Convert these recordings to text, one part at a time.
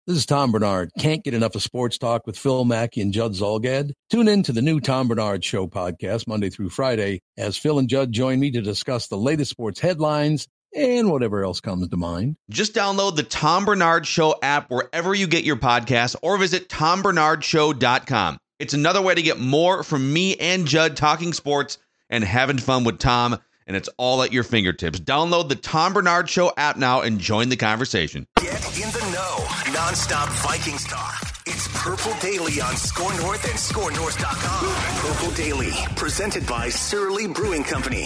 This is Tom Bernard. Can't get enough of sports talk with Phil Mackey and Judd Zolgad? Tune in to the new Tom Bernard Show podcast Monday through Friday as Phil and Judd join me to discuss the latest sports headlines and whatever else comes to mind. Just download the Tom Bernard Show app wherever you get your podcasts or visit tombernardshow.com. It's another way to get more from me and Judd talking sports and having fun with Tom, and it's all at your fingertips. Download the Tom Bernard Show app now and join the conversation. Get in the know. Nonstop Vikings talk. It's Purple Daily on Score North and ScoreNorth.com. Purple Daily, presented by Surly Brewing Company.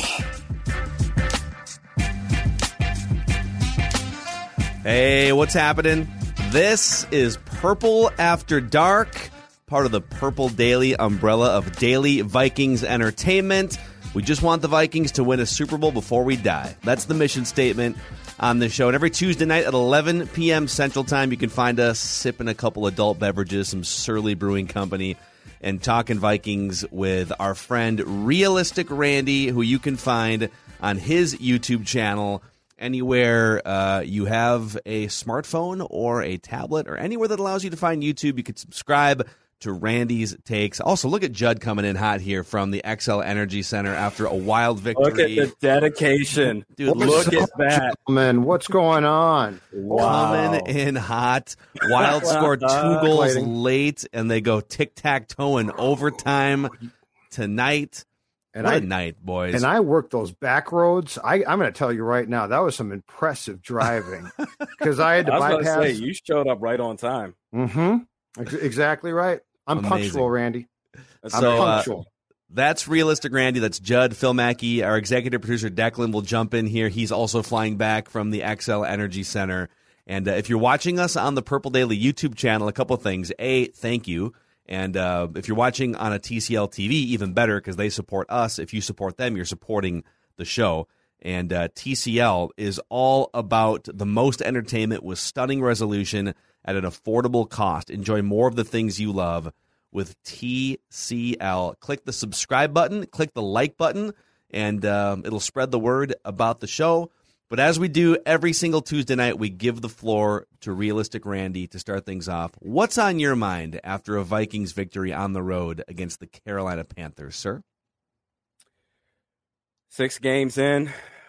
Hey, what's happening? This is Purple After Dark, part of the Purple Daily umbrella of daily Vikings entertainment. We just want the Vikings to win a Super Bowl before we die. That's the mission statement on the show. And every Tuesday night at 11 p.m. Central Time, you can find us sipping a couple adult beverages, some Surly Brewing Company, and talking Vikings with our friend Realistic Randy, who you can find on his YouTube channel anywhere you have a smartphone or a tablet or anywhere that allows you to find YouTube. You can subscribe to Randy's Takes. Also, look at Judd coming in hot here from the XL Energy Center after a wild victory. Look at the dedication. Dude, look at that. Man, what's going on? Wow. Coming in hot. Wild scored 2 goals late, and they go tic-tac-toe in overtime tonight. And what a night, boys. And I worked those back roads. I'm going to tell you right now, that was some impressive driving. Because I had to bypass. Say, you showed up right on time. Mm-hmm. Exactly right. I'm Amazing. punctual, Randy. I'm So, punctual. That's Realistic Randy. That's Judd. Phil Mackey, our executive producer, Declan, will jump in here. He's also flying back from the XL Energy Center. And if you're watching us on the Purple Daily YouTube channel, a couple things. A, thank you. And if you're watching on a TCL TV, even better because they support us. If you support them, you're supporting the show. And TCL is all about the most entertainment with stunning resolution at an affordable cost. Enjoy more of the things you love with TCL. Click the subscribe button, click the like button, and it'll spread the word about the show. But as we do every single Tuesday night, we give the floor to Realistic Randy to start things off. What's on your mind after a Vikings victory on the road against the Carolina Panthers, sir? 6 games in,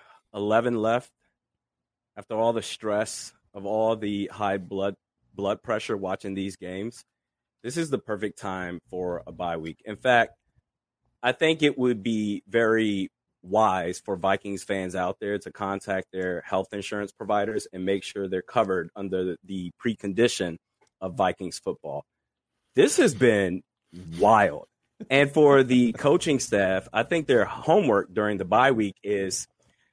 11 left. After all the stress of all the high blood pressure watching these games, this is the perfect time for a bye week. In fact, I think it would be very wise for Vikings fans out there to contact their health insurance providers and make sure they're covered under the precondition of Vikings football. This has been wild. And for the coaching staff, I think their homework during the bye week is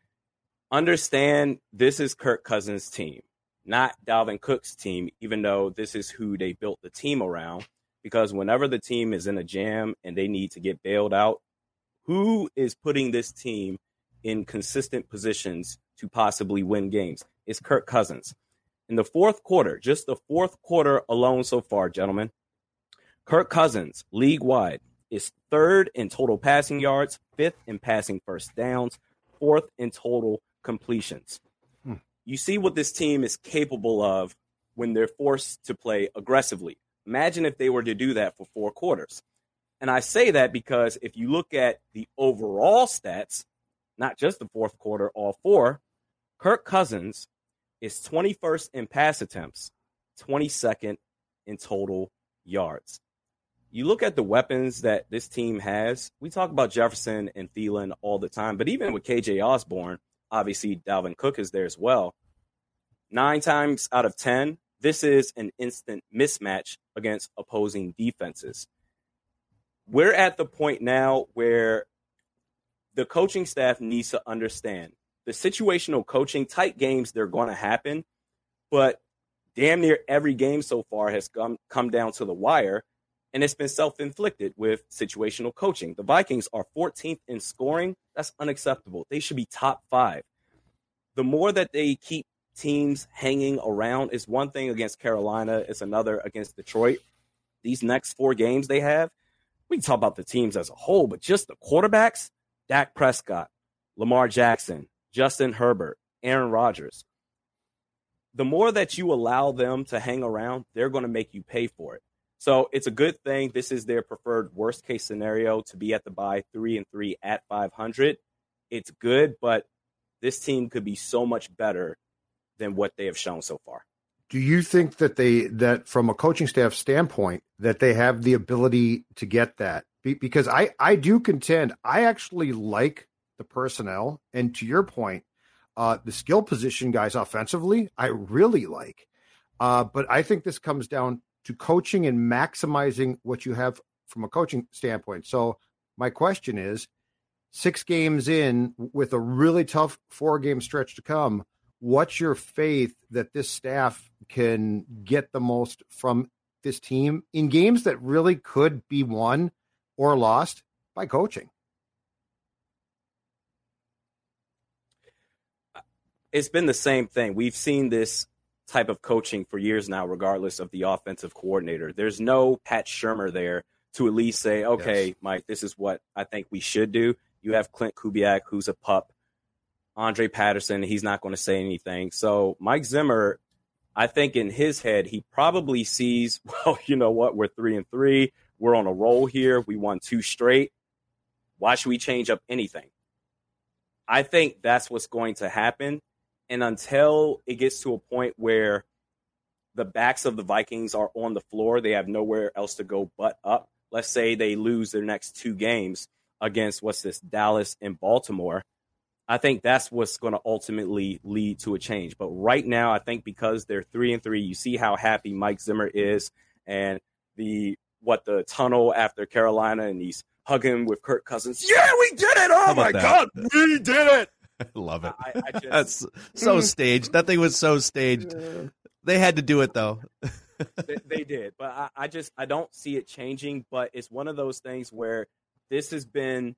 understand this is Kirk Cousins' team, not Dalvin Cook's team, even though this is who they built the team around. Because whenever the team is in a jam and they need to get bailed out, who is putting this team in consistent positions to possibly win games? It's Kirk Cousins. In the fourth quarter, just the fourth quarter alone so far, gentlemen, Kirk Cousins, league-wide, is 3rd in total passing yards, 5th in passing first downs, 4th in total completions. You see what this team is capable of when they're forced to play aggressively. Imagine if they were to do that for 4 quarters. And I say that because if you look at the overall stats, not just the fourth quarter, all 4, Kirk Cousins is 21st in pass attempts, 22nd in total yards. You look at the weapons that this team has. We talk about Jefferson and Thielen all the time, but even with KJ Osborne, obviously Dalvin Cook is there as well. 9 times out of 10, this is an instant mismatch against opposing defenses. We're at the point now where the coaching staff needs to understand the situational coaching, tight games, they're going to happen, but damn near every game so far has come down to the wire, and it's been self-inflicted with situational coaching. The Vikings are 14th in scoring. That's unacceptable. They should be top 5. The more that they keep teams hanging around is one thing against Carolina, it's another against Detroit. These next 4 games they have, we can talk about the teams as a whole, but just the quarterbacks, Dak Prescott, Lamar Jackson, Justin Herbert, Aaron Rodgers. the more that you allow them to hang around, they're going to make you pay for it. So it's a good thing. This is their preferred worst case scenario to be at the bye 3-3 at 500. It's good, but this team could be so much better than what they have shown so far. Do you think that from a coaching staff standpoint, that they have the ability to get that? Because I do contend, I actually like the personnel. And to your point, the skill position guys offensively, I really like. But I think this comes down to coaching and maximizing what you have from a coaching standpoint. So my question is, 6 games in with a really tough 4-game stretch to come, what's your faith that this staff can get the most from this team in games that really could be won or lost by coaching? It's been the same thing. We've seen this type of coaching for years now, regardless of the offensive coordinator. There's no Pat Shurmur there to at least say, okay, yes, Mike, this is what I think we should do. You have Clint Kubiak, who's a pup. Andre Patterson, he's not going to say anything. So Mike Zimmer, I think in his head, he probably sees, well, you know what? We're 3-3. We're on a roll here. We won 2 straight. Why should we change up anything? I think that's what's going to happen. And until it gets to a point where the backs of the Vikings are on the floor, they have nowhere else to go but up. Let's say they lose their next 2 games against, Dallas and Baltimore. I think that's what's going to ultimately lead to a change. But right now, I think because they're 3-3, you see how happy Mike Zimmer is, and the tunnel after Carolina, and he's hugging with Kirk Cousins. Yeah, we did it! Oh my God, we did it! I love it. That's so staged. That thing was so staged. They had to do it though. They did, but I don't see it changing. But it's one of those things where this has been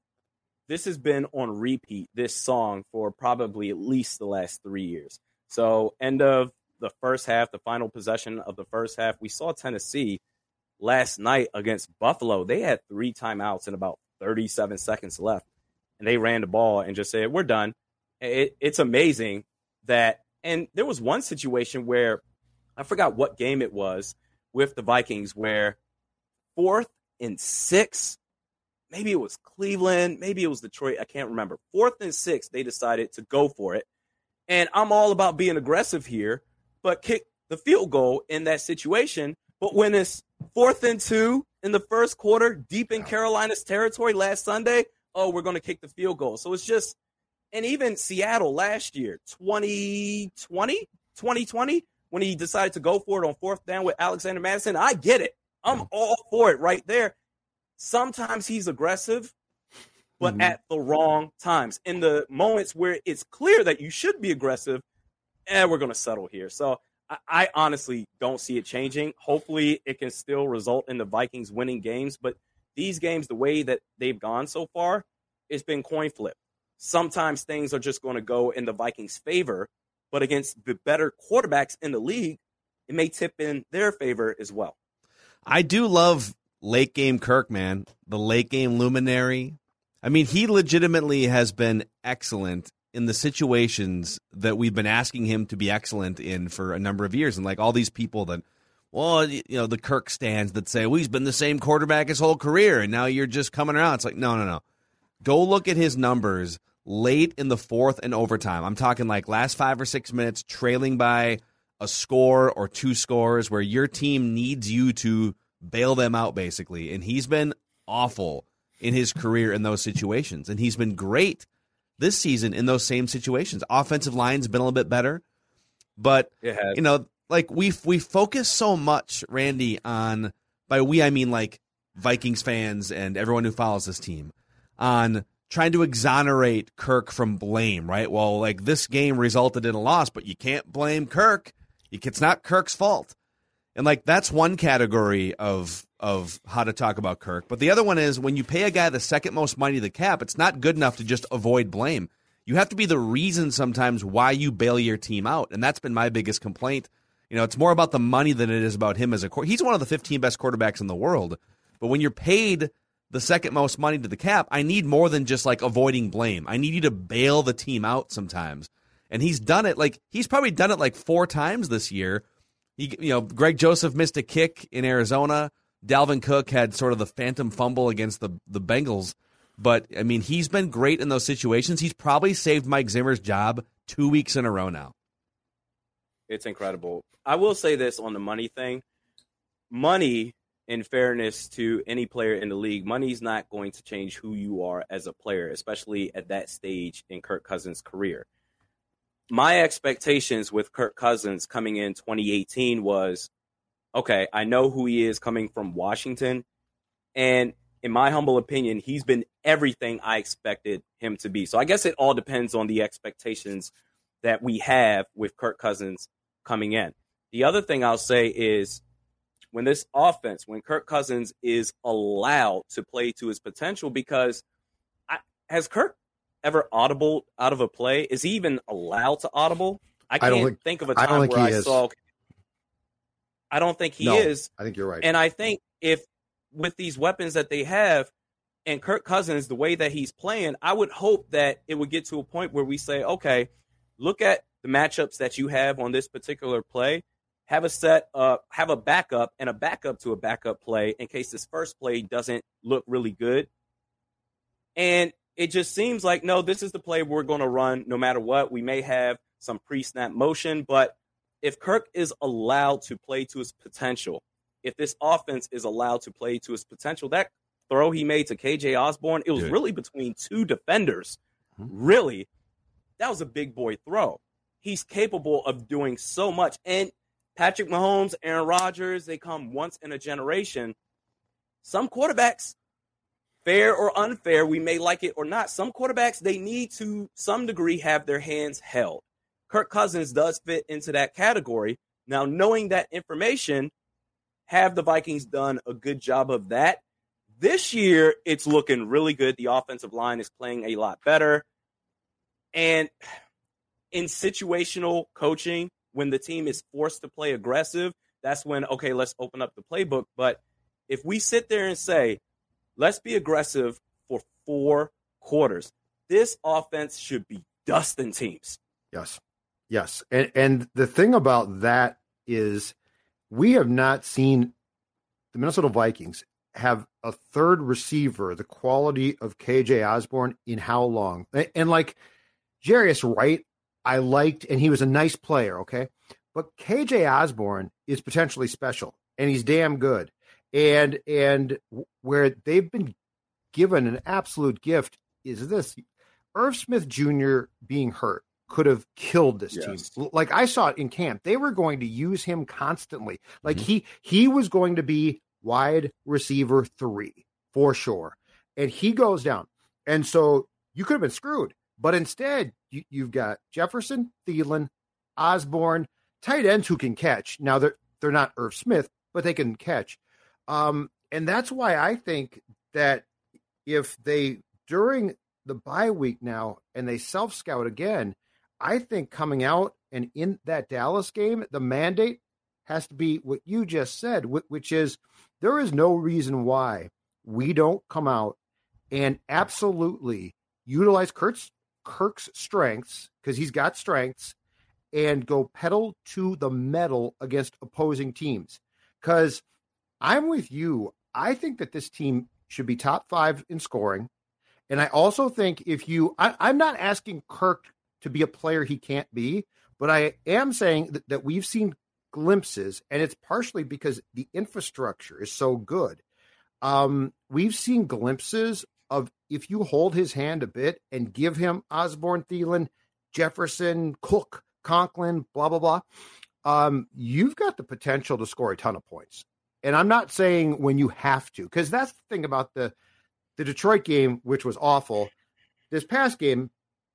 on repeat, this song, for probably at least the last 3 years. So end of the first half, the final possession of the first half, we saw Tennessee last night against Buffalo. They had 3 timeouts and about 37 seconds left, and they ran the ball and just said, we're done. It's amazing that, and there was one situation where, I forgot what game it was with the Vikings, where 4th and 6, maybe it was Cleveland, maybe it was Detroit, I can't remember. 4th and 6, they decided to go for it. And I'm all about being aggressive here, but kick the field goal in that situation. But when it's 4th and 2 in the first quarter, deep in Carolina's territory last Sunday, we're going to kick the field goal. So it's just, and even Seattle last year, 2020, when he decided to go for it on 4th down with Alexander Mattison, I get it. I'm all for it right there. Sometimes he's aggressive, but at the wrong times. In the moments where it's clear that you should be aggressive, we're going to settle here. So I honestly don't see it changing. Hopefully it can still result in the Vikings winning games. But these games, the way that they've gone so far, it's been coin flip. Sometimes things are just going to go in the Vikings' favor, but against the better quarterbacks in the league, it may tip in their favor as well. I do love late game Kirk, man. The late game luminary. I mean, he legitimately has been excellent in the situations that we've been asking him to be excellent in for a number of years. And like all these people that, well, you know, the Kirk stands that say, well, he's been the same quarterback his whole career, and now you're just coming around. It's like, no. Go look at his numbers late in the 4th and overtime. I'm talking like last 5 or 6 minutes, trailing by a score or 2 scores, where your team needs you to bail them out, basically. And he's been awful in his career in those situations. And he's been great this season in those same situations. Offensive line's been a little bit better. But, you know, like we focus so much, Randy, on, by we I mean like Vikings fans and everyone who follows this team, on trying to exonerate Kirk from blame, right? Well, like this game resulted in a loss, but you can't blame Kirk. It's not Kirk's fault. And like that's one category of how to talk about Kirk. But the other one is when you pay a guy the second most money to the cap, it's not good enough to just avoid blame. You have to be the reason sometimes why you bail your team out. And that's been my biggest complaint. You know, it's more about the money than it is about him as a quarterback. He's one of the 15 best quarterbacks in the world. But when you're paid the second most money to the cap, I need more than just like avoiding blame. I need you to bail the team out sometimes. And he's done it he's probably done it like 4 times this year. Greg Joseph missed a kick in Arizona. Dalvin Cook had sort of the phantom fumble against the Bengals. But, I mean, he's been great in those situations. He's probably saved Mike Zimmer's job 2 weeks in a row now. It's incredible. I will say this on the money thing. Money, in fairness to any player in the league, money's not going to change who you are as a player, especially at that stage in Kirk Cousins' career. My expectations with Kirk Cousins coming in 2018 was, okay, I know who he is coming from Washington, and in my humble opinion, he's been everything I expected him to be. So I guess it all depends on the expectations that we have with Kirk Cousins coming in. The other thing I'll say is when Kirk Cousins is allowed to play to his potential, because has Kirk ever audibled out of a play? Is he even allowed to audible? I can't think of a time where I saw. I don't think he is. I think you're right. And I think if with these weapons that they have and Kirk Cousins, the way that he's playing, I would hope that it would get to a point where we say, okay, look at the matchups that you have on this particular play. Have a backup and a backup to a backup play in case this first play doesn't look really good. And it just seems like, no, this is the play we're going to run no matter what. We may have some pre-snap motion, but if Kirk is allowed to play to his potential, if this offense is allowed to play to his potential, that throw he made to KJ Osborne, it was really between 2 defenders. Really, that was a big boy throw. He's capable of doing so much. And Patrick Mahomes, Aaron Rodgers, they come once in a generation. Some quarterbacks, fair or unfair, we may like it or not, some quarterbacks, they need to some degree have their hands held. Kirk Cousins does fit into that category. Now, knowing that information, have the Vikings done a good job of that? This year, it's looking really good. The offensive line is playing a lot better. And in situational coaching, when the team is forced to play aggressive, that's when, okay, let's open up the playbook. But if we sit there and say, let's be aggressive for 4 quarters, this offense should be dusting teams. Yes. And the thing about that is we have not seen the Minnesota Vikings have a third receiver the quality of KJ Osborne in how long? And like Jarius Wright, I liked, and he was a nice player, okay? But KJ Osborne is potentially special, and he's damn good. And where they've been given an absolute gift is this. Irv Smith Jr. being hurt could have killed this team. Like I saw it in camp. They were going to use him constantly. Like he was going to be wide receiver 3 for sure. And he goes down. And so you could have been screwed. But instead, you've got Jefferson, Thielen, Osborne, tight ends who can catch. Now, they're not Irv Smith, but they can catch. And that's why I think that if they, during the bye week now, and they self-scout again, I think coming out and in that Dallas game, the mandate has to be what you just said, which is there is no reason why we don't come out and absolutely utilize Kirk's strengths, because he's got strengths, and go pedal to the metal against opposing teams. Because I'm with you. I think that this team should be top 5 in scoring. And I also think I'm not asking Kirk to be a player he can't be, but I am saying that we've seen glimpses, and it's partially because the infrastructure is so good. We've seen glimpses of if you hold his hand a bit and give him Osborne, Thielen, Jefferson, Cook, Conklin, blah, blah, blah, you've got the potential to score a ton of points. And I'm not saying when you have to, because that's the thing about the Detroit game, which was awful. This past game,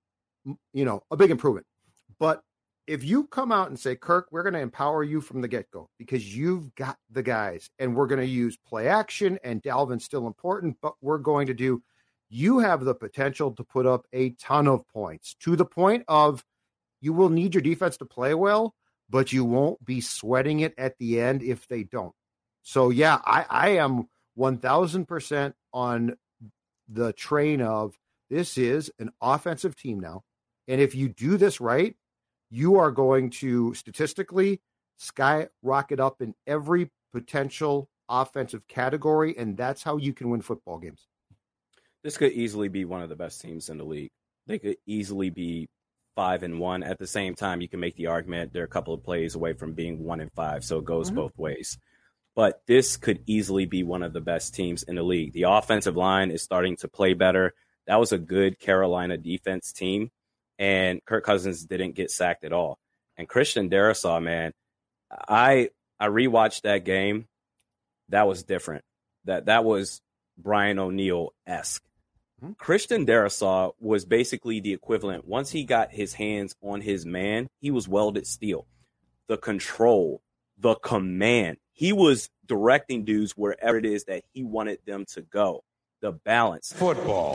a big improvement. But if you come out and say, Kirk, we're going to empower you from the get-go because you've got the guys, and we're going to use play action, and Dalvin's still important, but we're going to you have the potential to put up a ton of points, to the point of you will need your defense to play well, but you won't be sweating it at the end if they don't. So, yeah, I am 1,000% on the train of this is an offensive team now. And if you do this right, you are going to statistically skyrocket up in every potential offensive category, and that's how you can win football games. This could easily be one of the best teams in the league. They could easily be 5-1. At the same time, you can make the argument they're a couple of plays away from being 1-5, so it goes both ways. But this could easily be one of the best teams in the league. The offensive line is starting to play better. That was a good Carolina defense team, and Kirk Cousins didn't get sacked at all. And Christian Darrisaw, man, I rewatched that game. That was different. That was Brian O'Neill-esque. Christian Darrisaw was basically the equivalent. Once he got his hands on his man, he was welded steel. The control, the command. He was directing dudes wherever it is that he wanted them to go. The balance. Football.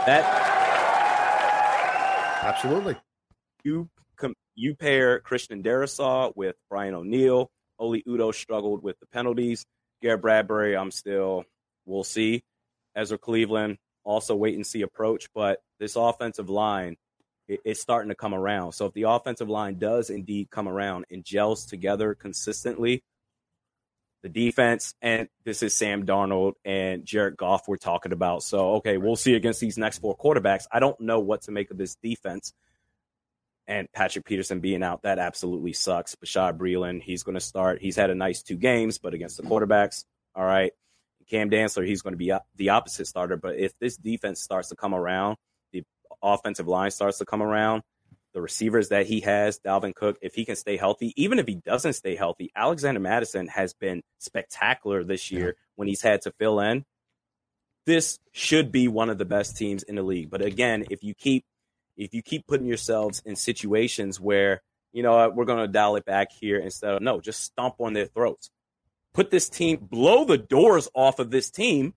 Absolutely. You pair Christian Darrisaw with Brian O'Neill. Oli Udoh struggled with the penalties. Garrett Bradbury, we'll see. Ezra Cleveland, also wait and see approach. But this offensive line, it's starting to come around. So if the offensive line does indeed come around and gels together consistently, the defense, and this is Sam Darnold and Jared Goff we're talking about. So, okay, we'll see against these next 4 quarterbacks. I don't know what to make of this defense. And Patrick Peterson being out, that absolutely sucks. Bashad Breeland, he's going to start. He's had a nice 2 games, but against the quarterbacks, all right. Cam Dantzler, he's going to be the opposite starter. But if this defense starts to come around, the offensive line starts to come around, the receivers that he has, Dalvin Cook, if he can stay healthy, even if he doesn't stay healthy, Alexander Mattison has been spectacular this year when he's had to fill in. This should be one of the best teams in the league. But again, if you keep putting yourselves in situations where, you know what, we're going to dial it back here instead of, no, just stomp on their throats. Put this team, blow the doors off of this team,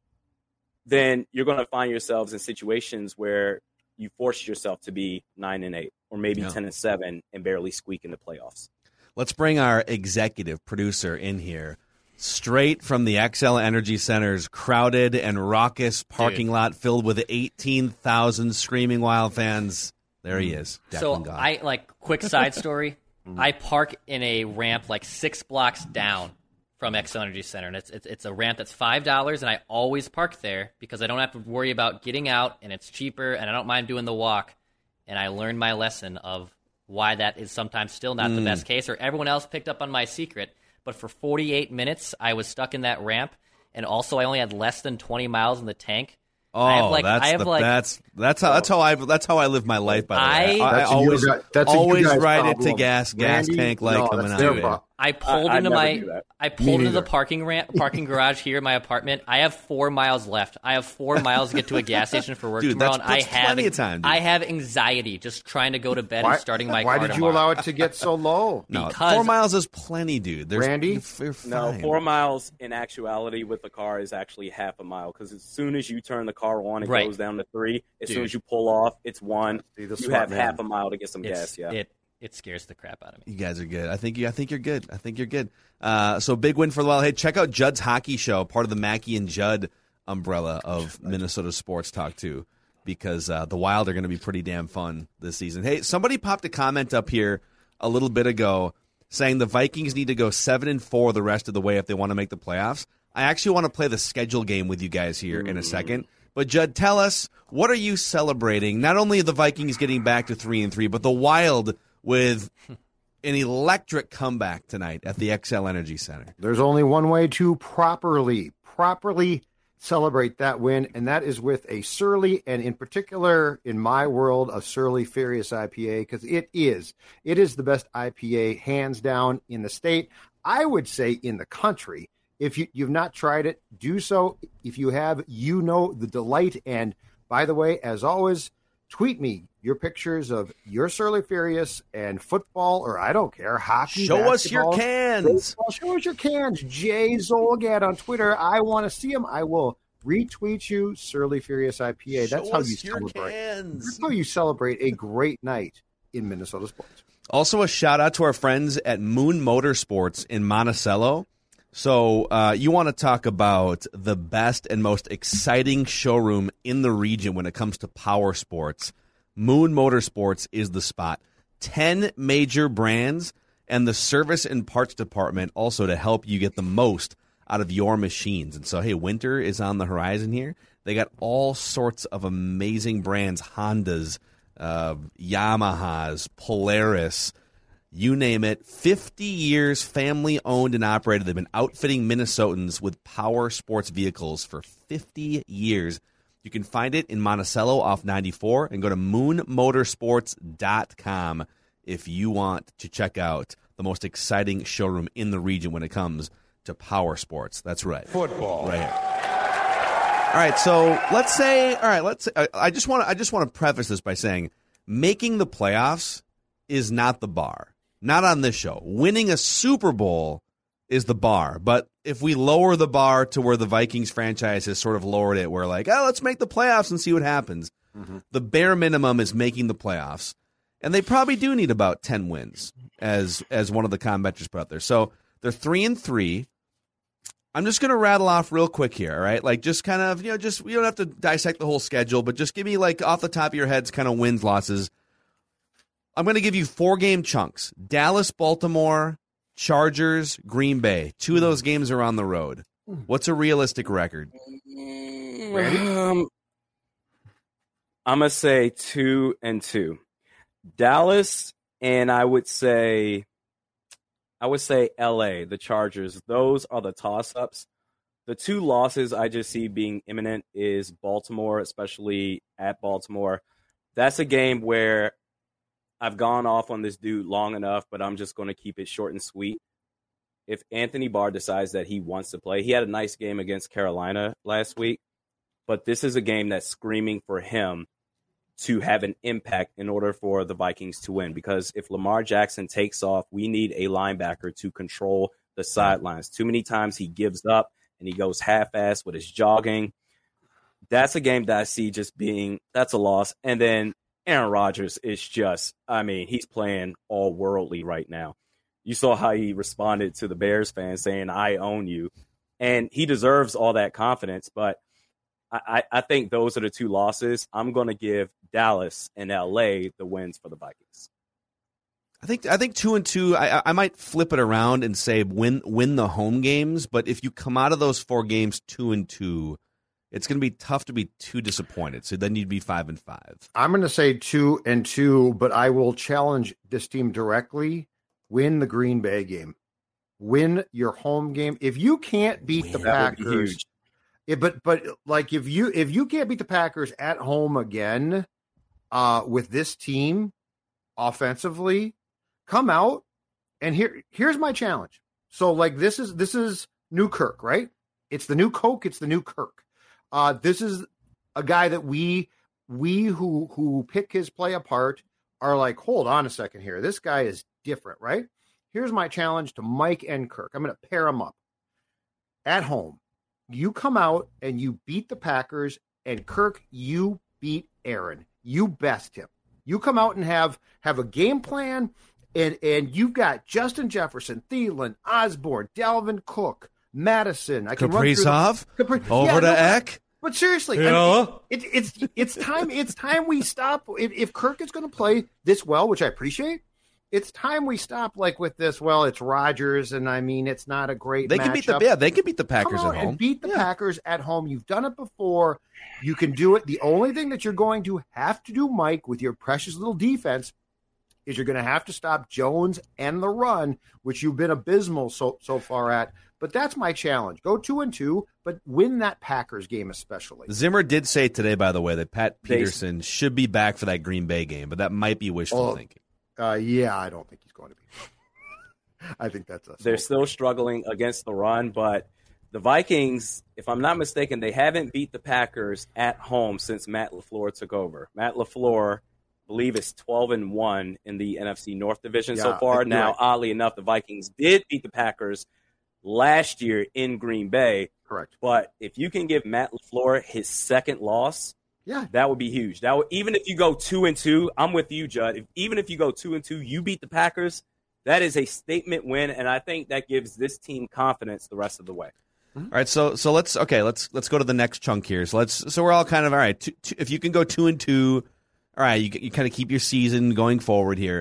then you're going to find yourselves in situations where you force yourself to be 9-8 or maybe 10-7 and barely squeak in the playoffs. Let's bring our executive producer in here, straight from the XL Energy Center's crowded and raucous parking lot filled with 18,000 screaming Wild fans. There he is. So quick side story. I park in a ramp 6 blocks down from XL Energy Center, and it's a ramp that's $5, and I always park there because I don't have to worry about getting out, and it's cheaper, and I don't mind doing the walk. And I learned my lesson of why that is sometimes still not the best case, or everyone else picked up on my secret. But for 48 minutes, I was stuck in that ramp, and also I only had less than 20 miles in the tank. Oh, that's how I live my life. By the way, I always ride it to gas tank light coming out. I pulled into the parking garage here in my apartment. I have 4 miles left. I have 4 miles to get to a gas station for work tomorrow. That's plenty of time, dude. I have anxiety just trying to go to bed and starting my car tomorrow. Why did you allow it to get so low? Because 4 miles is plenty, dude. Randy? You're fine. No, 4 miles in actuality with the car is actually half a mile because as soon as you turn the car on, it goes down to 3. As soon as you pull off, it's 1. You have half a mile to get some gas. Yeah. It scares the crap out of me. You guys are good. I think you're good. So big win for the Wild. Hey, check out Judd's Hockey Show, part of the Mackey and Judd umbrella of Minnesota Sports Talk too, because the Wild are going to be pretty damn fun this season. Hey, somebody popped a comment up here a little bit ago saying the Vikings need to go 7-4 the rest of the way if they want to make the playoffs. I actually want to play the schedule game with you guys here in a second. But Judd, tell us, what are you celebrating? Not only the Vikings getting back to 3-3, but the Wild with an electric comeback tonight at the XL Energy Center. There's only one way to properly celebrate that win, and that is with a Surly, and in particular, in my world, a Surly Furious IPA, because it is the best IPA, hands down, in the state. I would say in the country. If you've not tried it, do so. If you have, you know the delight. And by the way, as always, tweet me your pictures of your Surly Furious and football, or I don't care, hockey, Show basketball, us your cans. Baseball. Show us your cans. Jay Zolgad on Twitter. I want to see them. I will retweet you, Surly Furious IPA. That's how you celebrate. That's how you celebrate a great night in Minnesota sports. Also, a shout out to our friends at Moon Motorsports in Monticello. So you want to talk about the best and most exciting showroom in the region when it comes to power sports. Moon Motorsports is the spot. 10 major brands and the service and parts department also to help you get the most out of your machines. And so, hey, winter is on the horizon here. They got all sorts of amazing brands, Hondas, Yamahas, Polaris, you name it. 50 years family-owned and operated. They've been outfitting Minnesotans with power sports vehicles for 50 years. You can find it in Monticello off 94 and go to moonmotorsports.com if you want to check out the most exciting showroom in the region when it comes to power sports. That's right. Football. Right here. All right, so let's say I just want to preface this by saying making the playoffs is not the bar. Not on this show. Winning a Super Bowl is the bar. But if we lower the bar to where the Vikings franchise has sort of lowered it, we're like, oh, let's make the playoffs and see what happens. Mm-hmm. The bare minimum is making the playoffs. And they probably do need about 10 wins, as one of the commenters put out there. So they're 3-3. I'm just going to rattle off real quick here, all right? Like, just kind of, you don't have to dissect the whole schedule, but just give me, like, off the top of your heads, kind of wins, losses. I'm going to give you 4-game chunks. Dallas, Baltimore, Chargers, Green Bay. 2 of those games are on the road. What's a realistic record? I'm going to say 2-2. Dallas, and I would say LA, the Chargers. Those are the toss-ups. The 2 losses I just see being imminent is Baltimore, especially at Baltimore. That's a game where I've gone off on this dude long enough, but I'm just going to keep it short and sweet. If Anthony Barr decides that he wants to play, he had a nice game against Carolina last week, but this is a game that's screaming for him to have an impact in order for the Vikings to win. Because if Lamar Jackson takes off, we need a linebacker to control the sidelines. Too many times he gives up and he goes half-assed with his jogging. That's a game that I see just being, that's a loss. And then Aaron Rodgers is just, he's playing all worldly right now. You saw how he responded to the Bears fans saying, I own you. And he deserves all that confidence, but I think those are the 2 losses. I'm going to give Dallas and LA the wins for the Vikings. I think 2-2. I might flip it around and say win the home games. But if you come out of those 4 games 2-2, it's going to be tough to be too disappointed. So then you'd be 5-5. I'm going to say 2-2, but I will challenge this team directly. Win the Green Bay game. Win your home game. If you can't beat the Packers. But like if you can't beat the Packers at home again with this team offensively, come out and here's my challenge. So like this is new Kirk, right? It's the new Coke, it's the new Kirk. This is a guy that we who pick his play apart are like, hold on a second here. This guy is different, right? Here's my challenge to Mike and Kirk. I'm going to pair them up at home. You come out and you beat the Packers, and Kirk, you beat Aaron. You best him. You come out and have a game plan, and you've got Justin Jefferson, Thielen, Osborne, Dalvin Cook, Madison. I can Kaprizov over to Eck. But seriously, it's time. It's time we stop. If Kirk is going to play this well, which I appreciate, it's time we stop like with this. Well, it's Rodgers, and it's not a great. They can beat the Packers at home. And beat the Packers at home. You've done it before. You can do it. The only thing that you're going to have to do, Mike, with your precious little defense, is you're going to have to stop Jones and the run, which you've been abysmal so far at. But that's my challenge. Go 2-2, but win that Packers game especially. Zimmer did say today, by the way, that Pat Peterson should be back for that Green Bay game, but that might be wishful thinking. Yeah, I don't think he's going to be. I think that's us. They're still struggling against the run, but the Vikings, if I'm not mistaken, they haven't beat the Packers at home since Matt LaFleur took over. Matt LaFleur, I believe, is 12-1 in the NFC North Division so far. Now, right. Oddly enough, the Vikings did beat the Packers last year in Green Bay. Correct. But if you can give Matt LaFleur his second loss, that would be huge. That would, even if you go 2-2, I'm with you, Judd. Even if you go 2-2, you beat the Packers, that is a statement win, and I think that gives this team confidence the rest of the way. All right, so let's go to the next chunk here. So we're all kind of all right. If you can go 2-2, all right, you kind of keep your season going forward here.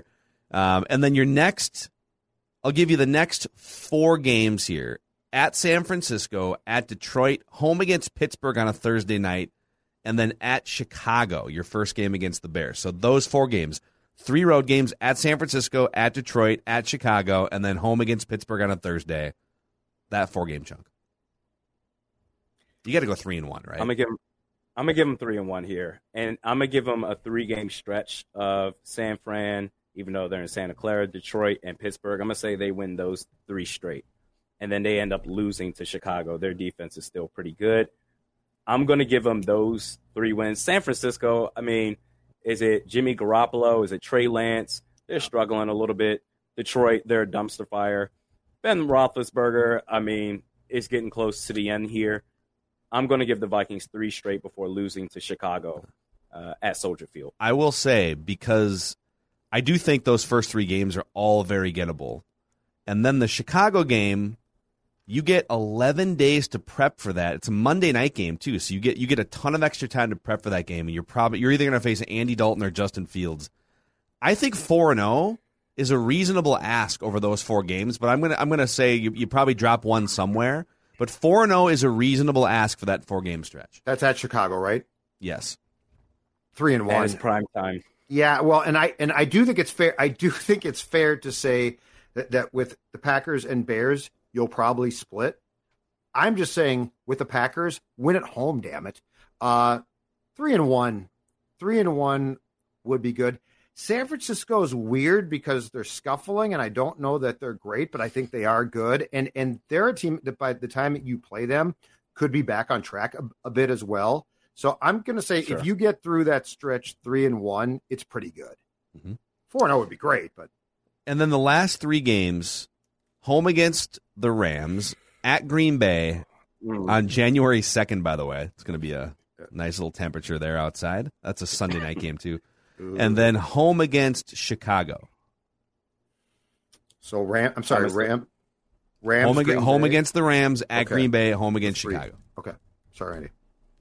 And then I'll give you the next 4 games here. At San Francisco, at Detroit, home against Pittsburgh on a Thursday night, and then at Chicago, your first game against the Bears. So those 4 games, 3 road games at San Francisco, at Detroit, at Chicago, and then home against Pittsburgh on a Thursday. That 4-game chunk. You got to go 3-1, right? I'm gonna give them 3-1 here, and I'm gonna give them a 3-game stretch of San Fran, even though they're in Santa Clara, Detroit, and Pittsburgh. I'm gonna say they win those 3 straight, and then they end up losing to Chicago. Their defense is still pretty good. I'm gonna give them those 3 wins. San Francisco, I mean, is it Jimmy Garoppolo? Is it Trey Lance? They're struggling a little bit. Detroit, they're a dumpster fire. Ben Roethlisberger, I mean, is getting close to the end here. I'm going to give the Vikings 3 straight before losing to Chicago at Soldier Field. I will say, because I do think those first 3 games are all very gettable. And then the Chicago game, you get 11 days to prep for that. It's a Monday night game, too, so you get a ton of extra time to prep for that game. And you're either going to face Andy Dalton or Justin Fields. I think 4-0 is a reasonable ask over those 4 games, but I'm gonna say you probably drop one somewhere. But 4-0 is a reasonable ask for that 4-game stretch. That's at Chicago, right? Yes. 3-1. And it's prime time. Yeah, well, and I do think it's fair. I do think it's fair to say that with the Packers and Bears, you'll probably split. I'm just saying with the Packers, win at home. Damn it, 3-1, 3-1 would be good. San Francisco is weird because they're scuffling, and I don't know that they're great, but I think they are good. And they're a team that by the time that you play them could be back on track a bit as well. So I'm going to say if you get through that stretch 3-1, it's pretty good. 4-0 would be great, but. And then the last 3 games, home against the Rams, at Green Bay on January 2nd, by the way. It's going to be a nice little temperature there outside. That's a Sunday night game, too. And then home against Chicago. So Rams. Home against the Rams, at Green Bay, home against Chicago. Okay. Sorry, Andy.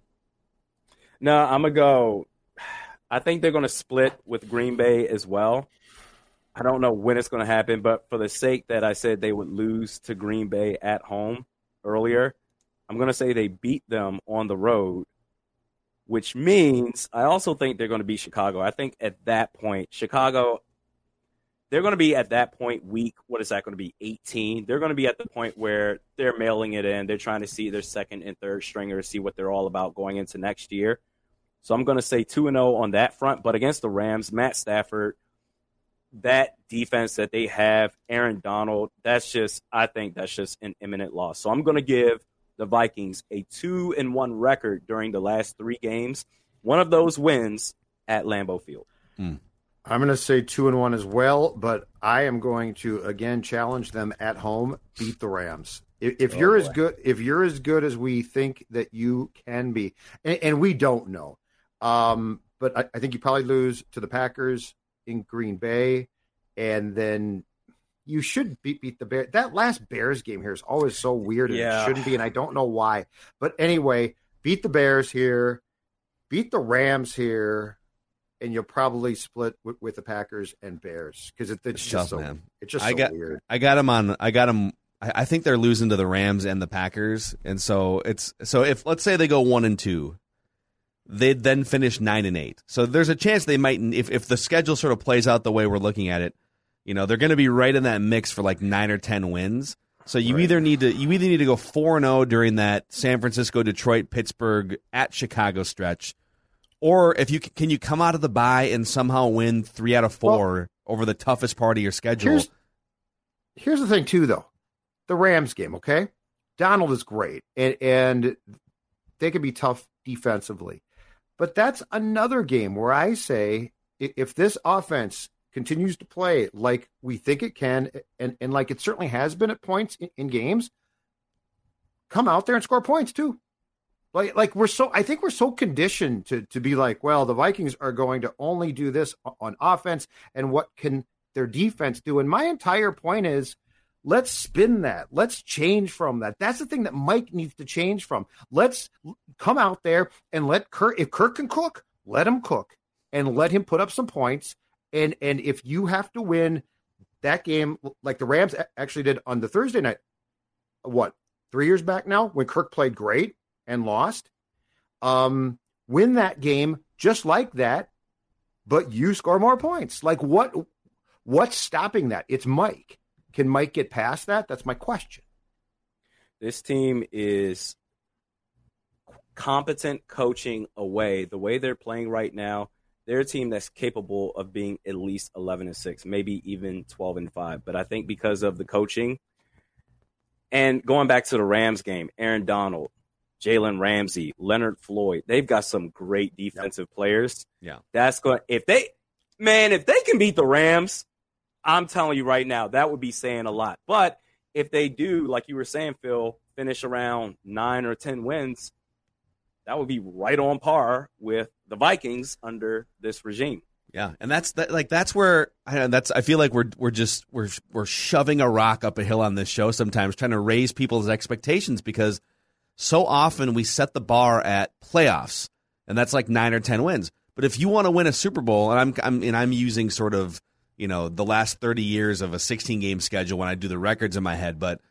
No, I'm going to go. I think they're going to split with Green Bay as well. I don't know when it's going to happen, but for the sake that I said they would lose to Green Bay at home earlier, I'm going to say they beat them on the road, which means I also think they're going to beat Chicago. I think at that point, Chicago, they're going to be at that point week, what is that going to be, 18? They're going to be at the point where they're mailing it in. They're trying to see their second and third stringers, see what they're all about going into next year. So I'm going to say 2-0 on that front. But against the Rams, Matt Stafford, that defense that they have, Aaron Donald, I think that's just an imminent loss. So I'm going to give the Vikings a 2-1 record during the last 3 games. One of those wins at Lambeau Field. I'm going to say 2-1 as well, but I am going to again challenge them at home. Beat the Rams. If you're as good as we think that you can be, and we don't know, but I think you probably lose to the Packers in Green Bay, and then you should beat the Bears. That last Bears game here is always so weird, and it shouldn't be, and I don't know why. But anyway, beat the Bears here, beat the Rams here, and you'll probably split with the Packers and Bears because it's just tough, so man. It's just weird. I got them. I think they're losing to the Rams and the Packers, and so if let's say they go 1-2. They'd then finish 9-8. So there's a chance they might, if the schedule sort of plays out the way we're looking at it, they're going to be right in that mix for like 9 or 10 wins. So you either need to go 4-0 during that San Francisco, Detroit, Pittsburgh, at Chicago stretch, or can you come out of the bye and somehow win 3 out of 4 over the toughest part of your schedule? Here's the thing too, though, the Rams game. Okay, Donald is great, and they can be tough defensively. But that's another game where I say if this offense continues to play like we think it can, and like it certainly has been at points in games, come out there and score points too. I think we're so conditioned to be like, well, the Vikings are going to only do this on offense, and what can their defense do? And my entire point is, let's spin that. Let's change from that. That's the thing that Mike needs to change from. Let's come out there and let Kirk, if Kirk can cook, let him cook and let him put up some points And if you have to win that game, like the Rams actually did on the Thursday night, 3 years back now, when Kirk played great and lost, win that game just like that, but you score more points. Like what's stopping that? It's Mike. Can Mike get past that? That's my question. This team is competent coaching away. The way they're playing right now, they're a team that's capable of being at least 11-6, maybe even 12-5. But I think because of the coaching, and going back to the Rams game, Aaron Donald, Jalen Ramsey, Leonard Floyd, they've got some great defensive players. Yeah. That's going if they can beat the Rams, I'm telling you right now, that would be saying a lot. But if they do, like you were saying, Phil, finish around 9 or 10 wins, that would be right on par with the Vikings under this regime. Yeah, and that's where I feel like we're shoving a rock up a hill on this show sometimes, trying to raise people's expectations, because so often we set the bar at playoffs, and that's like 9 or 10 wins. But if you want to win a Super Bowl, and I'm using sort of, the last 30 years of a 16-game schedule when I do the records in my head, but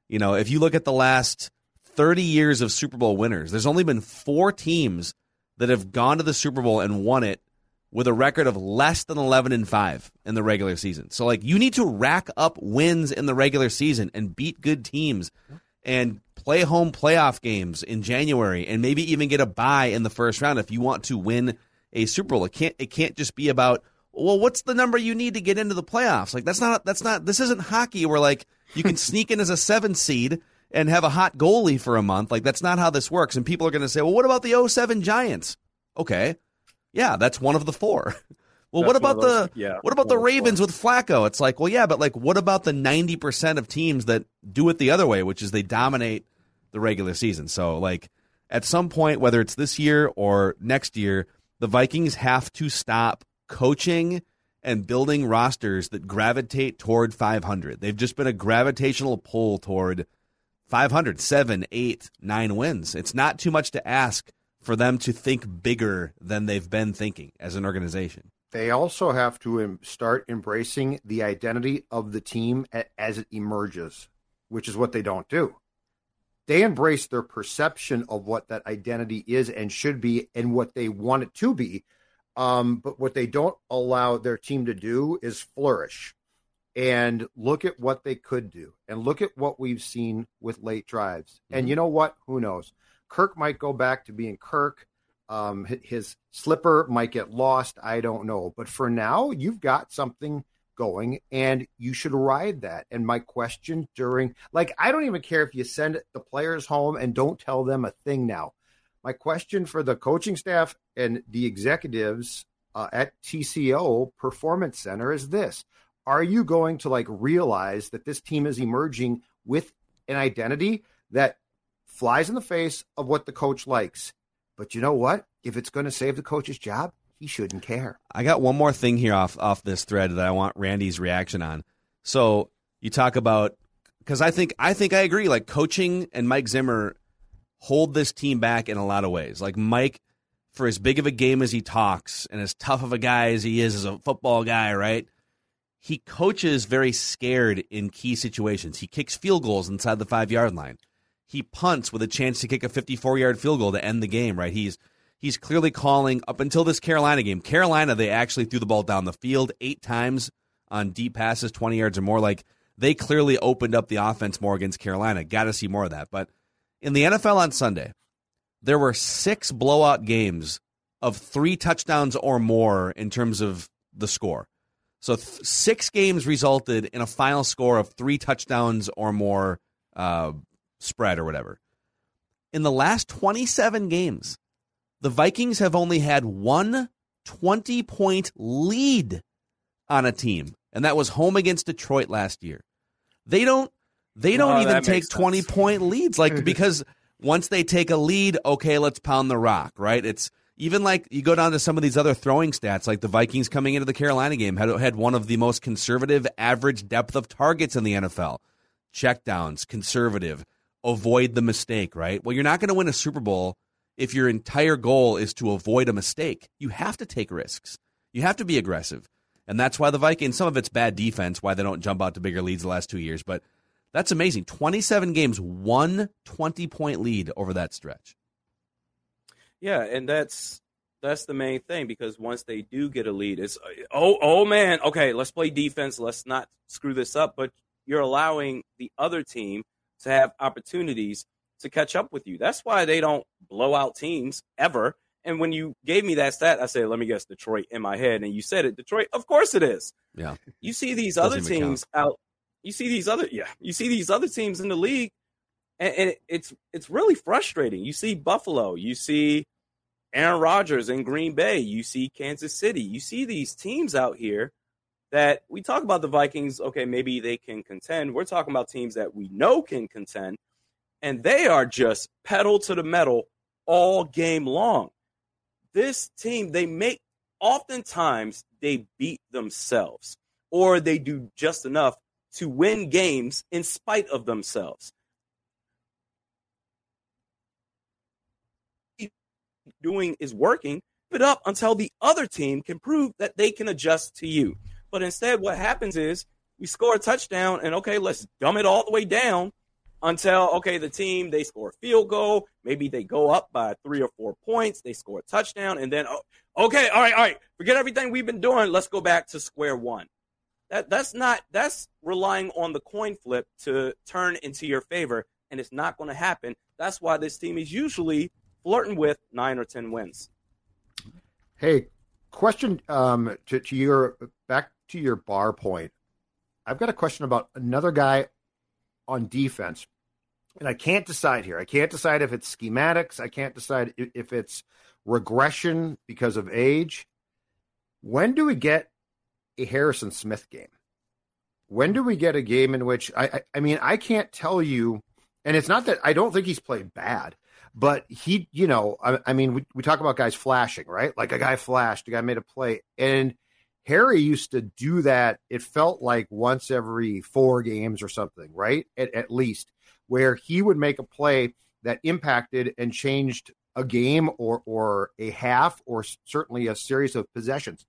if you look at the last 30 years of Super Bowl winners, there's only been 4 teams that have gone to the Super Bowl and won it with a record of less than 11-5 in the regular season. So, you need to rack up wins in the regular season and beat good teams and play home playoff games in January and maybe even get a bye in the first round if you want to win a Super Bowl. It can't just be about, well, what's the number you need to get into the playoffs? This isn't hockey where you can sneak in as a 7 seed and have a hot goalie for a month. That's not how this works. And people are going to say, well, what about the 2007 Giants? Okay. Yeah, that's one of the 4. Well, what about the Ravens with Flacco? It's what about the 90% of teams that do it the other way, which is they dominate the regular season? So, at some point, whether it's this year or next year, the Vikings have to stop coaching and building rosters that gravitate toward 500. They've just been a gravitational pull toward 500, 7, 8, 9 wins. It's not too much to ask for them to think bigger than they've been thinking as an organization. They also have to start embracing the identity of the team as it emerges, which is what they don't do. They embrace their perception of what that identity is and should be and what they want it to be. But what they don't allow their team to do is flourish and look at what they could do and look at what we've seen with late drives. Mm-hmm. And you know what? Who knows? Kirk might go back to being Kirk. His slipper might get lost. I don't know. But for now, you've got something going and you should ride that. And my question I don't even care if you send the players home and don't tell them a thing now. My question for the coaching staff and the executives at TCO Performance Center is this. Are you going to realize that this team is emerging with an identity that flies in the face of what the coach likes? But you know what? If it's going to save the coach's job, he shouldn't care. I got one more thing here off this thread that I want Randy's reaction on. So you talk about, because I think I agree. Coaching and Mike Zimmer hold this team back in a lot of ways. Mike, for as big of a game as he talks and as tough of a guy as he is as a football guy, right? He coaches very scared in key situations. He kicks field goals inside the 5-yard line. He punts with a chance to kick a 54-yard field goal to end the game, right? He's clearly calling up until this Carolina game. Carolina, they actually threw the ball down the field 8 times on deep passes, 20 yards or more. They clearly opened up the offense more against Carolina. Got to see more of that. But in the NFL on Sunday, there were 6 blowout games of 3 touchdowns or more in terms of the score. So 6 games resulted in a final score of 3 touchdowns or more spread or whatever. In the last 27 games, the Vikings have only had one 20-point lead on a team, and that was home against Detroit last year. They don't even take 20-point leads, because once they take a lead, okay, let's pound the rock, right? It's even you go down to some of these other throwing stats, like the Vikings coming into the Carolina game had one of the most conservative average depth of targets in the NFL. Checkdowns, conservative, avoid the mistake, right? Well, you're not going to win a Super Bowl if your entire goal is to avoid a mistake. You have to take risks. You have to be aggressive. And that's why the Vikings, some of it's bad defense, why they don't jump out to bigger leads the last 2 years. But that's amazing. 27 games, 20-point lead over that stretch. Yeah, and that's the main thing, because once they do get a lead, it's, oh man, okay, let's play defense. Let's not screw this up. But you're allowing the other team to have opportunities to catch up with you. That's why they don't blow out teams ever. And when you gave me that stat, I said, let me guess Detroit in my head. And you said it, Detroit. Of course it is. Yeah. You see these other teams out. You see these other teams in the league, and it's really frustrating. You see Buffalo. You see Aaron Rodgers in Green Bay. You see Kansas City. You see these teams out here that we talk about the Vikings. Okay, maybe they can contend. We're talking about teams that we know can contend, and they are just pedal to the metal all game long. This team, oftentimes they beat themselves, or they do just enough to win games in spite of themselves. Doing is working, keep it up until the other team can prove that they can adjust to you. But instead, what happens is we score a touchdown, and okay, let's dumb it all the way down until, okay, the team, they score a field goal. Maybe they go up by 3 or 4 points. They score a touchdown, and then, okay, all right, forget everything we've been doing. Let's go back to square one. That's relying on the coin flip to turn into your favor, and it's not going to happen. That's why this team is usually flirting with 9 or 10 wins. Hey, question to your Barr point. I've got a question about another guy on defense, and I can't decide here. I can't decide if it's schematics. I can't decide if it's regression because of age. When do we get a Harrison Smith game? When do we get a game in which I mean, I can't tell you, and it's not that I don't think he's played bad, but he, I mean, we talk about guys flashing, right? Like a guy flashed, a guy made a play, and Harry used to do that. It felt like once every 4 games or something, right? At least, where he would make a play that impacted and changed a game or a half or certainly a series of possessions.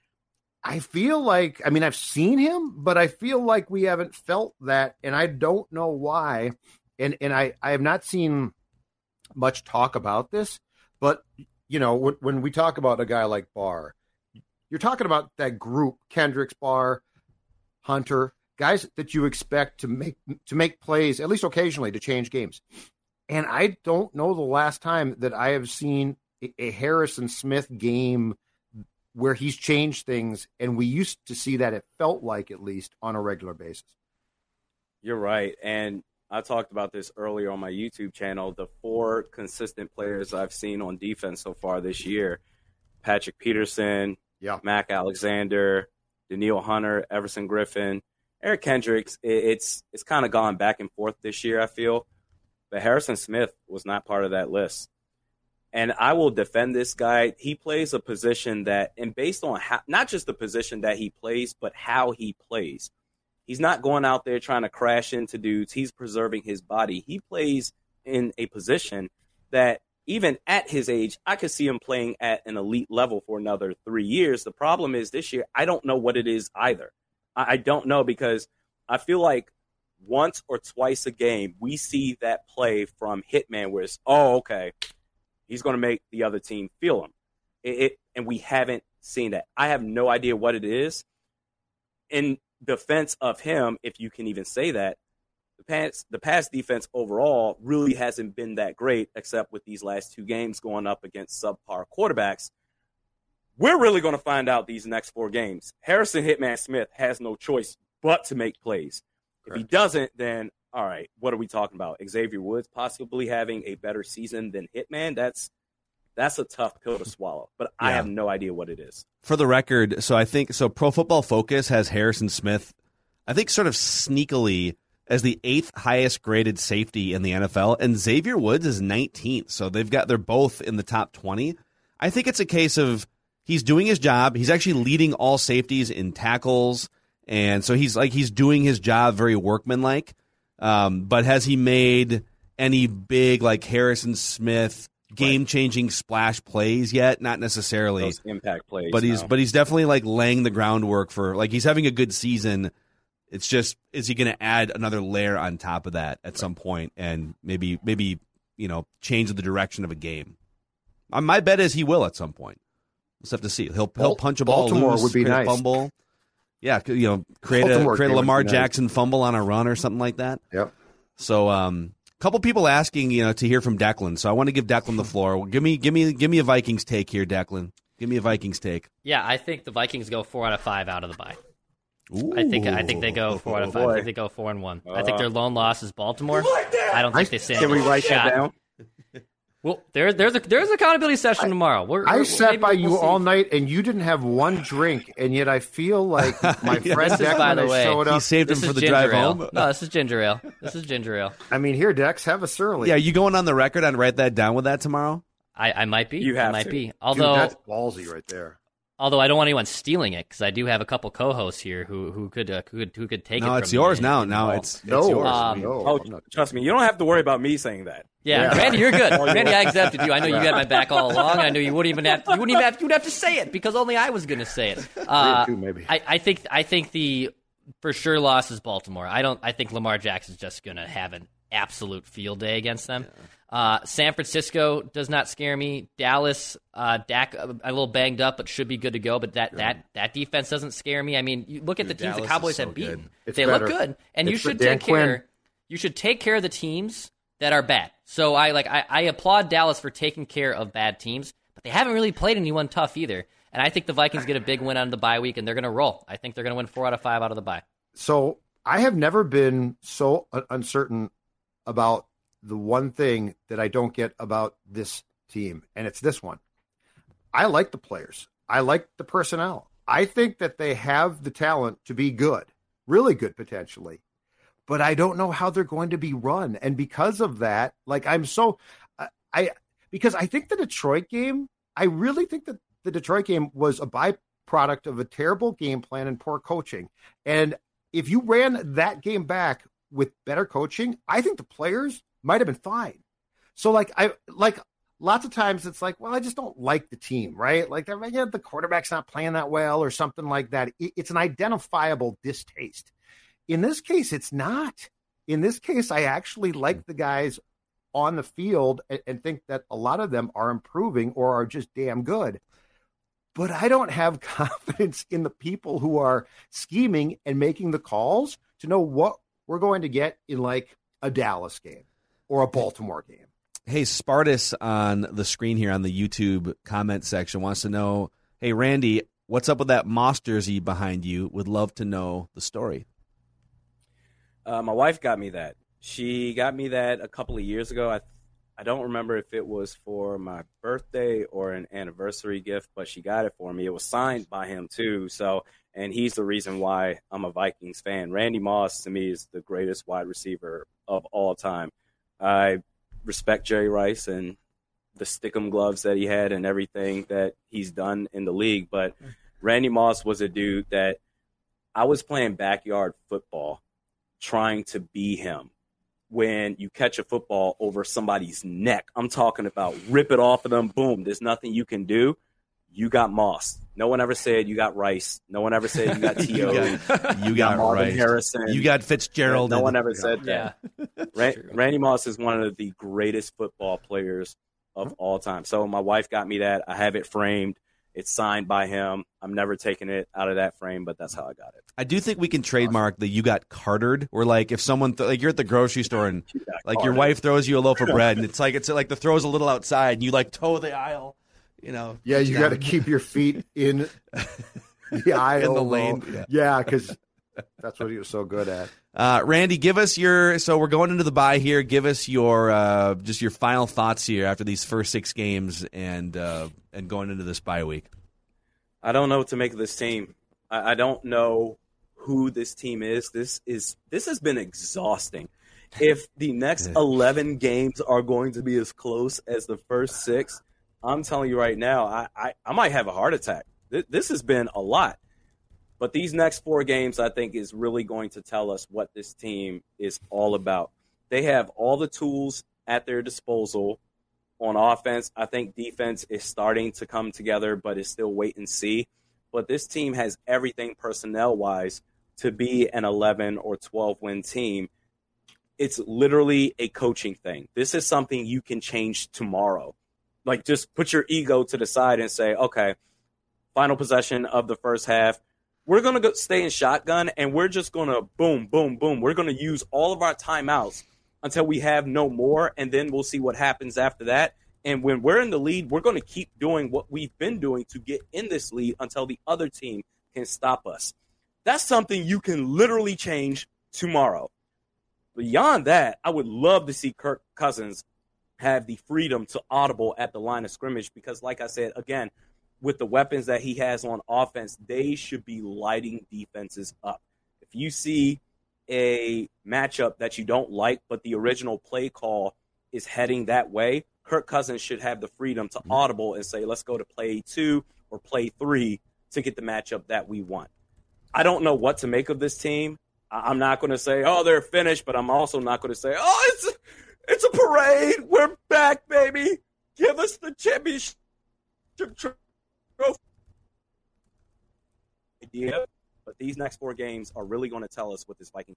I feel like, I mean, I've seen him, but I feel like we haven't felt that, and I don't know why. And I have not seen much talk about this, but, when we talk about a guy like Barr, you're talking about that group, Kendricks, Barr, Hunter, guys that you expect to make plays, at least occasionally, to change games. And I don't know the last time that I have seen a Harrison Smith game where he's changed things, and we used to see that, it felt like, at least, on a regular basis. You're right, and I talked about this earlier on my YouTube channel. The 4 consistent players I've seen on defense so far this year: Patrick Peterson, Mac Alexander, Danielle Hunter, Everson Griffin, Eric Kendricks. It's kind of gone back and forth this year, I feel. But Harrison Smith was not part of that list. And I will defend this guy. He plays a position that, and based on how, not just the position that he plays, but how he plays. He's not going out there trying to crash into dudes. He's preserving his body. He plays in a position that, even at his age, I could see him playing at an elite level for another 3 years. The problem is this year, I don't know what it is either. I don't know, because I feel like once or twice a game, we see that play from Hitman where it's, okay, he's going to make the other team feel him. And we haven't seen that. I have no idea what it is. In defense of him, if you can even say that, the pass defense overall really hasn't been that great, except with these last 2 games going up against subpar quarterbacks. We're really going to find out these next 4 games. Harrison Hitman Smith has no choice but to make plays. Correct. If he doesn't, then, all right, what are we talking about? Xavier Woods possibly having a better season than Hitman? That's a tough pill to swallow, but I have no idea what it is. For the record, so Pro Football Focus has Harrison Smith, I think, sort of sneakily as the 8th highest graded safety in the NFL, and Xavier Woods is 19th. So they're both in the top 20. I think it's a case of he's doing his job. He's actually leading all safeties in tackles, and so he's doing his job very workmanlike. But has he made any big, like, Harrison Smith game-changing splash plays yet, not necessarily Those impact plays. But he's definitely like laying the groundwork for, like, he's having a good season. It's just, is he going to add another layer on top of that at some point and maybe change the direction of a game? My bet is he will at some point. Let's have to see. He'll punch a ball Baltimore loose, would be create nice. a fumble. Yeah, create a Lamar Jackson fumble on a run or something like that. Yep. So, couple people asking, to hear from Declan. So I want to give Declan the floor. Give me a Vikings take here, Declan. Give me a Vikings take. Yeah, I think the Vikings go 4 out of 5 out of the bye. I think they go 4 out of 5. I think they go 4-1. I think their lone loss is Baltimore. I don't think they stand. Can we write shot. that down? Well, there's an accountability session tomorrow. I sat by you see. all night, and you didn't have one drink, and yet I feel like my friend This is, by Declan the has way, showed He up. saved him This for is the ginger drive ale. home. No, this is ginger ale. This is ginger ale. I mean, here, Dex, have a Surly. Yeah, you going on the record and write that down with that tomorrow? I might be. You have I might to. be. Dude, Although that's ballsy right there. Although I don't want anyone stealing it because I do have a couple co-hosts here who could take it. No, it's from yours me now. and Now all. it's No, yours. no. Oh, I'm not- trust me, you don't have to worry about me saying that. Yeah, Randy, you're good. Randy, I accepted you. I know you had my back all along. I knew you wouldn't even have. You'd have to say it because only I was going to say it. 3-2 maybe. I think the for sure loss is Baltimore. I think Lamar Jackson's just going to have an absolute field day against them. San Francisco does not scare me. Dallas, Dak, a little banged up, but should be good to go. But that defense doesn't scare me. I mean, you look at the teams Dallas the Cowboys is so have beaten. good. It's They better. look good, and you It's for should Dan take care. Quinn. You should take care of the teams that are bad. So I applaud Dallas for taking care of bad teams, but they haven't really played anyone tough either. And I think the Vikings get a big win on the bye week, and they're going to roll. I think they're going to win 4 out of 5 out of the bye. So I have never been so uncertain about the one thing that I don't get about this team, and it's this one. I like the players. I like the personnel. I think that they have the talent to be good, really good potentially, but I don't know how they're going to be run. And because of that, because I think the Detroit game, I really think that the Detroit game was a byproduct of a terrible game plan and poor coaching. And if you ran that game back with better coaching, I think the players might have been fine. So lots of times it's like, well, I just don't like the team, right? Like the quarterback's not playing that well or something like that. It's an identifiable distaste. In this case, it's not. In this case, I actually like the guys on the field and think that a lot of them are improving or are just damn good. But I don't have confidence in the people who are scheming and making the calls to know what we're going to get in like a Dallas game or a Baltimore game. Hey, Spartus on the screen here on the YouTube comment section wants to know, hey, Randy, what's up with that Moss jersey behind you? Would love to know the story. My wife got me that. She got me that a couple of years ago. I don't remember if it was for my birthday or an anniversary gift, but she got it for me. It was signed by him too. So, and he's the reason why I'm a Vikings fan. Randy Moss to me is the greatest wide receiver of all time. I respect Jerry Rice and the stickum gloves that he had and everything that he's done in the league. But Randy Moss was a dude that I was playing backyard football trying to be him. When you catch a football over somebody's neck, I'm talking about rip it off of them, boom, there's nothing you can do. You got Moss. No one ever said you got Rice. No one ever said you got T.O. You got Marvin Rice. Harrison. You got Fitzgerald. No one ever said that. Yeah. Randy Moss is one of the greatest football players of all time. So my wife got me that. I have it framed. It's signed by him. I'm never taking it out of that frame, but that's how I got it. I do think we can trademark the "you got Cartered," where like if someone like you're at the grocery store and like your wife throws you a loaf of bread and it's like the throw's a little outside and you like toe the aisle, Yeah, you got to keep your feet in the aisle, in the lane. Yeah, because that's what he was so good at. Randy, give us so we're going into the bye here. Give us your just your final thoughts here after these first 6 games and going into this bye week. I don't know what to make of this team. I don't know who this team is. This has been exhausting. If the next 11 games are going to be as close as the first 6, I'm telling you right now, I might have a heart attack. This has been a lot. But these next 4 games, I think, is really going to tell us what this team is all about. They have all the tools at their disposal on offense. I think defense is starting to come together, but it's still wait and see. But this team has everything personnel-wise to be an 11 or 12-win team. It's literally a coaching thing. This is something you can change tomorrow. Like, just put your ego to the side and say, okay, final possession of the first half, we're going to stay in shotgun, and we're just going to boom, boom, boom. We're going to use all of our timeouts until we have no more, and then we'll see what happens after that. And when we're in the lead, we're going to keep doing what we've been doing to get in this lead until the other team can stop us. That's something you can literally change tomorrow. Beyond that, I would love to see Kirk Cousins have the freedom to audible at the line of scrimmage because, like I said, again, with the weapons that he has on offense, they should be lighting defenses up. If you see a matchup that you don't like, but the original play call is heading that way, Kirk Cousins should have the freedom to audible and say, let's go to play 2 or play 3 to get the matchup that we want. I don't know what to make of this team. I'm not going to say, oh, they're finished, but I'm also not going to say, oh, it's a parade. We're back, baby. Give us the championship trophy. Idea, but these next 4 games are really going to tell us what this Viking.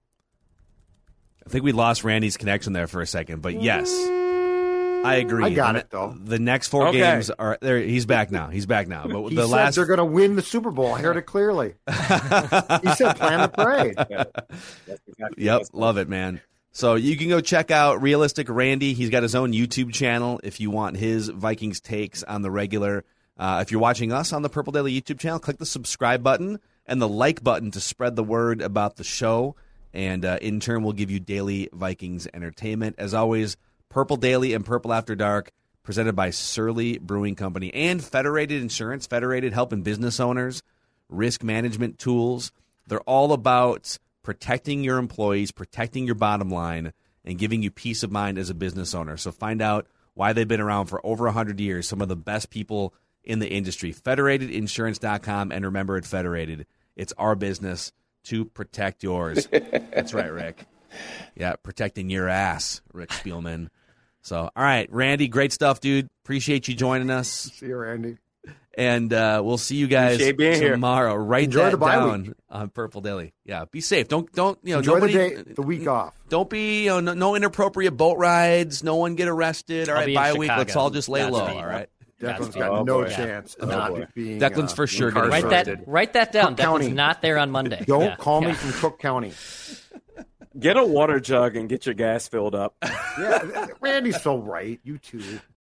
I think we lost Randy's connection there for a second, but yes, I agree. I got it though. The next 4 games are there. He's back now. But He the said last they're going to win the Super Bowl. I heard it clearly. He said plan the parade. That's exactly Yep, love it, man. So you can go check out Realistic Randy. He's got his own YouTube channel if you want his Vikings takes on the regular. If you're watching us on the Purple Daily YouTube channel, click the subscribe button and the like button to spread the word about the show. And in turn, we'll give you daily Vikings entertainment. As always, Purple Daily and Purple After Dark, presented by Surly Brewing Company and Federated Insurance. Federated helping business owners, risk management tools. They're all about protecting your employees, protecting your bottom line, and giving you peace of mind as a business owner. So find out why they've been around for over 100 years, some of the best people in the industry. Federatedinsurance.com, and remember, at Federated, it's our business to protect yours. That's right, Rick. Yeah, protecting your ass, Rick Spielman. So, all right, Randy, great stuff, dude. Appreciate you joining us. See you, Randy. And we'll see you guys tomorrow. Write Enjoy that the bye down week. on Purple Daily. Yeah, be safe. Don't Enjoy the week off. Don't be no inappropriate boat rides. No one get arrested. All I'll right, be in bye week. Chicago. Let's all just lay low. Godspeed. All right. Declan's Godspeed. got no boy. chance of Oh, not boy. being. Declan's for sure gonna Write roasted. that down. Cook County. Declan's not there on Monday. Don't Yeah. call me Yeah. from Cook County. Get a water jug and get your gas filled up. Yeah, Randy's so right. You too.